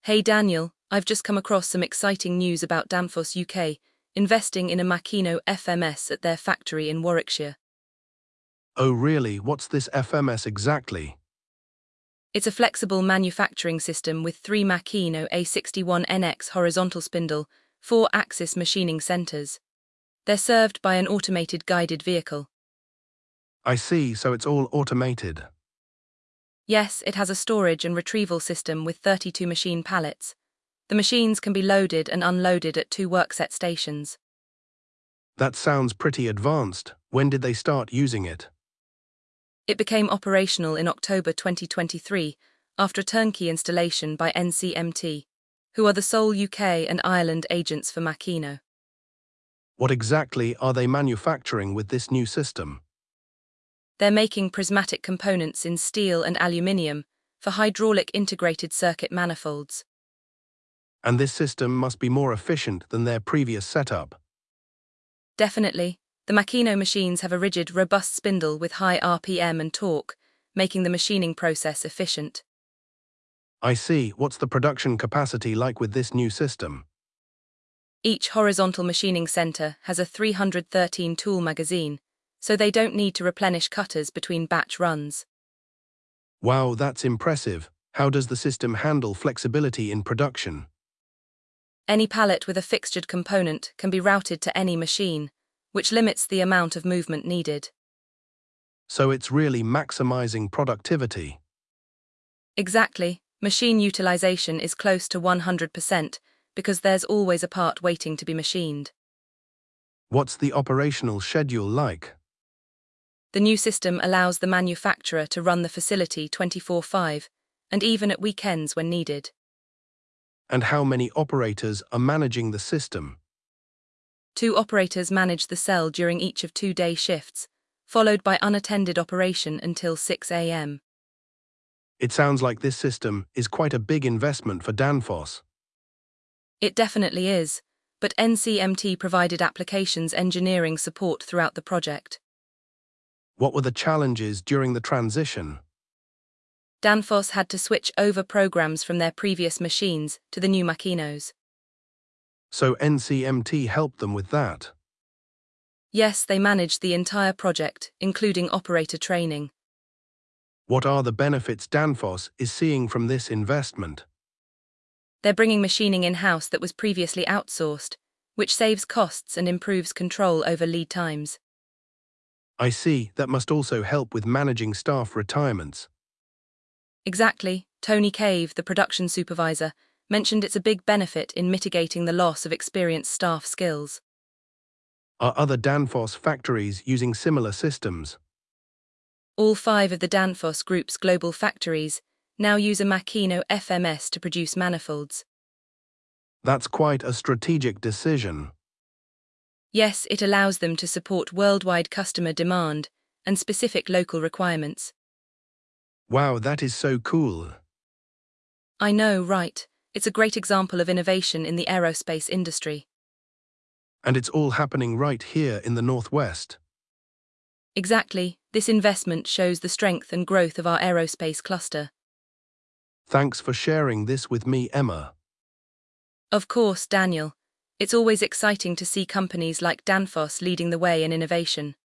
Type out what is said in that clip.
Hey Daniel, I've just come across some exciting news about Danfoss UK investing in a Makino FMS at their factory in Warwickshire. Oh really, what's this FMS exactly? It's a flexible manufacturing system with 3 Makino A61NX horizontal spindle, 4-axis machining centers. They're served by an automated guided vehicle. I see, so it's all automated. Yes, it has a storage and retrieval system with 32 machine pallets. The machines can be loaded and unloaded at 2 workset stations. That sounds pretty advanced. When did they start using it? It became operational in October 2023 after a turnkey installation by NCMT, who are the sole UK and Ireland agents for Makino. What exactly are they manufacturing with this new system? They're making prismatic components in steel and aluminium for hydraulic integrated circuit manifolds. And this system must be more efficient than their previous setup. Definitely, the Makino machines have a rigid, robust spindle with high RPM and torque, making the machining process efficient. I see. What's the production capacity like with this new system? Each horizontal machining center has a 313 tool magazine, so they don't need to replenish cutters between batch runs. Wow, that's impressive. How does the system handle flexibility in production? Any pallet with a fixtured component can be routed to any machine, which limits the amount of movement needed. So it's really maximizing productivity. Exactly, machine utilization is close to 100% because there's always a part waiting to be machined. What's the operational schedule like? The new system allows the manufacturer to run the facility 24/5, and even at weekends when needed. And how many operators are managing the system? 2 operators manage the cell during each of 2-day shifts, followed by unattended operation until 6 a.m. It sounds like this system is quite a big investment for Danfoss. It definitely is, but NCMT provided applications engineering support throughout the project. What were the challenges during the transition? Danfoss had to switch over programs from their previous machines to the new Makinos. So NCMT helped them with that. Yes, they managed the entire project, including operator training. What are the benefits Danfoss is seeing from this investment? They're bringing machining in-house that was previously outsourced, which saves costs and improves control over lead times. I see, that must also help with managing staff retirements. Exactly, Tony Cave, the production supervisor, mentioned it's a big benefit in mitigating the loss of experienced staff skills. Are other Danfoss factories using similar systems? All 5 of the Danfoss Group's global factories now use a Makino FMS to produce manifolds. That's quite a strategic decision. Yes, it allows them to support worldwide customer demand and specific local requirements. Wow, that is so cool. I know, right? It's a great example of innovation in the aerospace industry. And it's all happening right here in the Northwest. Exactly, this investment shows the strength and growth of our aerospace cluster. Thanks for sharing this with me, Emma. Of course, Daniel. It's always exciting to see companies like Danfoss leading the way in innovation.